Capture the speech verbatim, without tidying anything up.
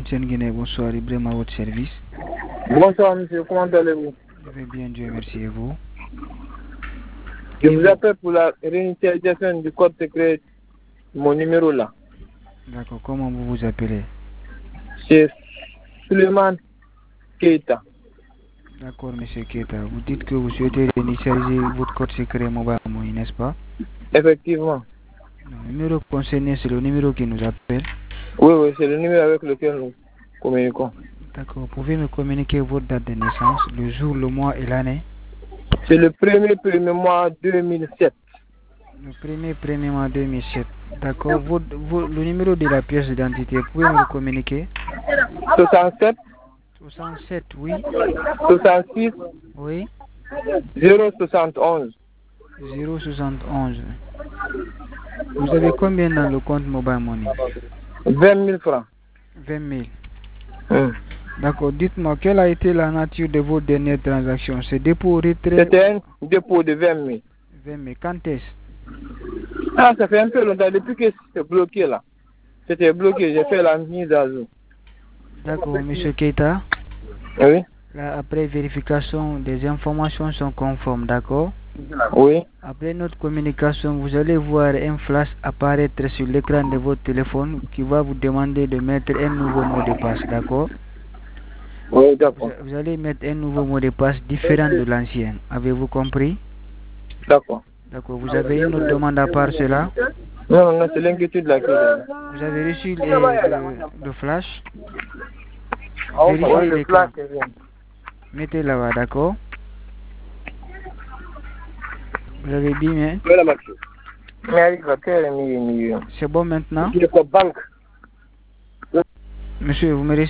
Etienne Guinée, bonsoir, Ibrahim à votre service. Bonsoir monsieur, comment allez-vous? Je vais bien, Dieu merci, et vous? Je vous appelle pour la réinitialisation du code secret, mon numéro là. D'accord, comment vous vous appelez? C'est Suleiman Keita. D'accord, monsieur Keita. Vous dites que vous souhaitez réinitialiser votre code secret mobile, n'est-ce pas? Effectivement. Le numéro concerné, c'est le numéro qui nous appelle. Oui, oui, c'est le numéro avec lequel nous communiquons. D'accord, vous pouvez me communiquer votre date de naissance, le jour, le mois et l'année? C'est le premier premier mois deux mille sept. Le premier premier mois deux mille sept. D'accord, votre, votre, le numéro de la pièce d'identité, vous pouvez me le communiquer? soixante-sept. soixante-sept, oui. soixante-six. Oui. zéro soixante et onze. zéro soixante et onze. Vous avez combien dans le compte Mobile Money? vingt mille francs. vingt mille. Hum. D'accord, dites-moi, quelle a été la nature de vos dernières transactions? C'est dépôt, retrait? C'était un dépôt de vingt mille. vingt mille, quand est-ce? Ah, ça fait un peu longtemps, depuis que c'était bloqué là. C'était bloqué, j'ai fait la mise à jour. D'accord, monsieur Keita. Oui. Là, après vérification, des informations sont conformes, d'accord? Oui. Après notre communication, vous allez voir un flash apparaître sur l'écran de votre téléphone qui va vous demander de mettre un nouveau mot de passe, d'accord? Oui, d'accord. Vous, vous allez mettre un nouveau mot de passe différent de l'ancien. Avez-vous compris? D'accord. D'accord. Vous avez une autre demande à part cela? Non, non, c'est l'inquiétude là. Vous avez reçu le, le, le flash? Oui, Vérifiez le l'écran. flash. Mettez là-bas, d'accord? Vous avez bien, hein? C'est bon maintenant? Monsieur, vous me